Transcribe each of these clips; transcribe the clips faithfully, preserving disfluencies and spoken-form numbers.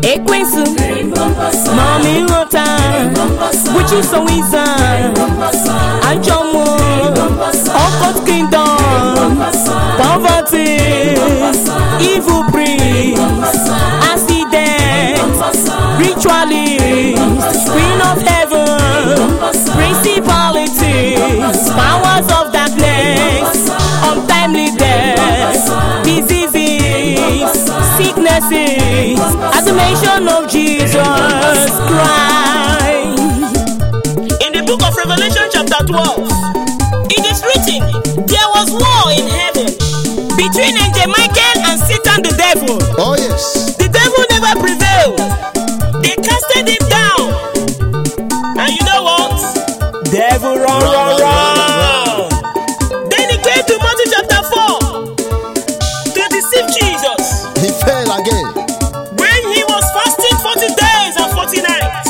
Ekwensu, Mami Rota, which is so easy. Anjomo, Occult Kingdom, poverty, evil brings, accident, ritualists, Queen of Heaven, principalities, powers of darkness, untimely death, diseases, sicknesses, at the mention of Jesus Christ. In the book of Revelation chapter twelve, it is written, there was war in heaven between Angel Michael and Satan the devil. Oh yes. The devil never prevailed. They casted him down. And you know what? Devil run, run, run. run. Then he came to Matthew chapter four to deceive Jesus. He fell again. When he was fasting forty days and forty nights,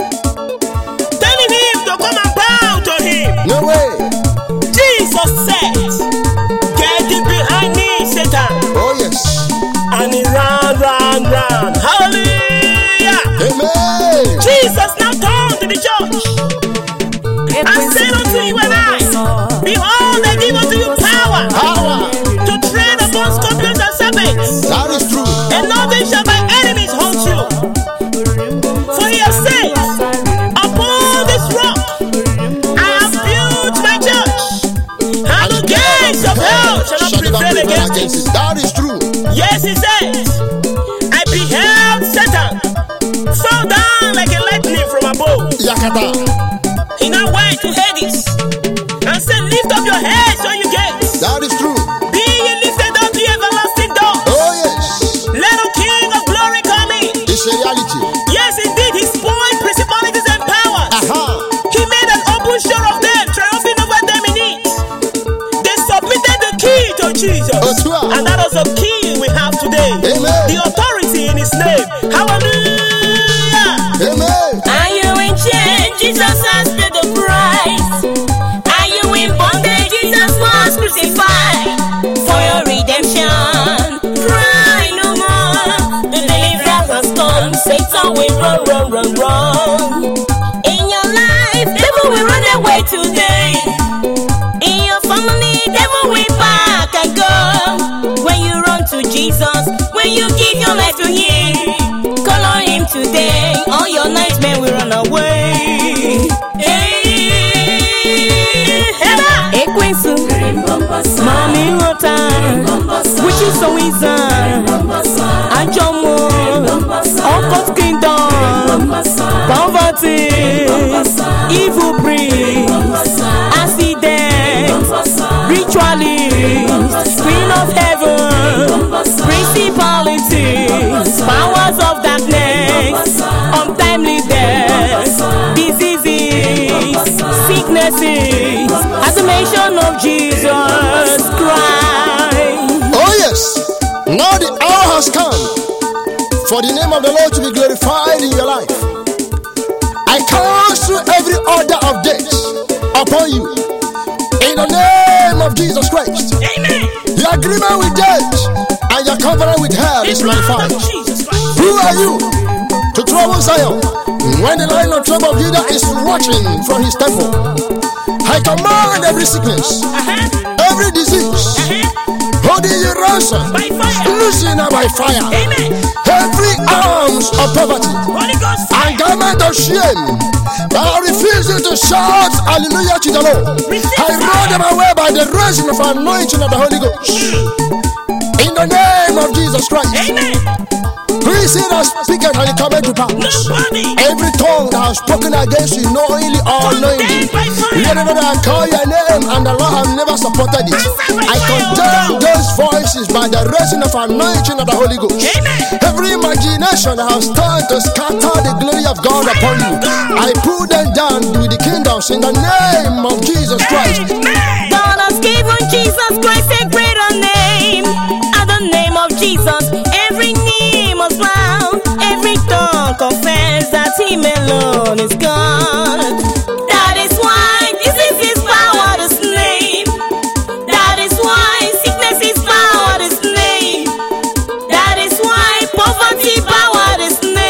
telling him to come and bow to him. No way. Jesus said, get thee behind me, Satan. Oh yes. And he ran, ran, ran. Hallelujah. Amen. Jesus now turned to the church and said unto you and I, behold, I give unto you power, Power. to tread upon scorpions and serpents, That is true. and nothing shall my enemies haunt you. For he has said, upon this rock I have built my church, and the gates of hell shall not Shall never prevail prevail against against it. it. That is true. Yes, he says, I beheld Satan fall down like a lightning from above. Yakata. He now went to Hades and said, lift up your heads, all you gates. That is true. Be ye lifted up, ye everlasting doors. Oh yes. Let the King of glory come in. It's a reality. Yes, indeed, he spoiled principalities and powers. Aha. He made an open show of them, triumphing over them in it. They submitted the key to Jesus. Oh, sure. And that is the key we have today. Amen. The authority in his name. Hallelujah. Amen. Are you in chains? Jesus has paid the price. Are you in bondage? Jesus was crucified for your redemption. Cry no more. The deliverer has come. Satan will run, run, run, run. In your life, devil will run away today. In your family, devil will back and go. When you run to Jesus, when you give your life to him, call on him today. All your nightmares will run away. Ekwensu, Mami Rota, which is so easy. Anjomo, Occult Kingdom, poverty, evil brings, accident, ritualists, Queen of Heaven, principalities, powers of darkness, untimely death, diseases, sicknesses, at the mention of Jesus Christ. Oh yes. Now the hour has come for the name of the Lord to be glorified in your life. I cancel every order of death upon you in the name of Jesus Christ. Amen. Your agreement with death and your covenant with hell is nullified. Who are you to trouble Zion when the Lion of tribe of Judah is watching from his temple? I command every sickness, Uh-huh. every disease, Uh-huh. holding you ransom, By fire. losing her by fire. Amen. Every arms of poverty Holy Ghost and fire. garment of shame that I refuse you to shout hallelujah to the Lord. I roll them away by the reason of anointing of the Holy Ghost. In the name of Jesus Christ. Amen. Who is it that speaketh and it cometh to pass? Nobody. Every tongue that has spoken against you, knowingly or unknowingly, Condemned by fire. whenever I call your name and the Lord have never supported it, I condemn those voices by the reason of anointing of the Holy Ghost. Amen. Every imagination that has started to scatter the glory of God upon you, I pull them down with the kingdoms in the name of Jesus Christ. Amen. God has given Jesus Christ a greater name. At the name of Jesus, every knee must bow, every tongue confess that him alone is God. That is why disease is power his name. That is why sickness is power his name. That is why poverty power his name.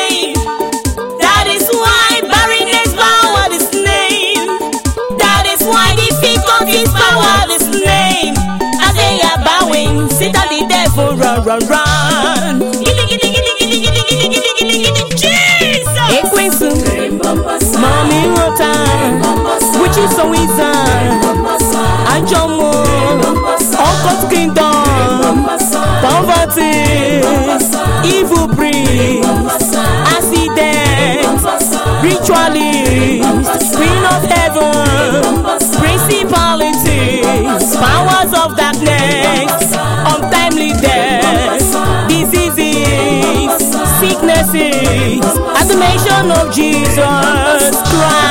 sickness, diseases, sicknesses, at the mention of Jesus Christ.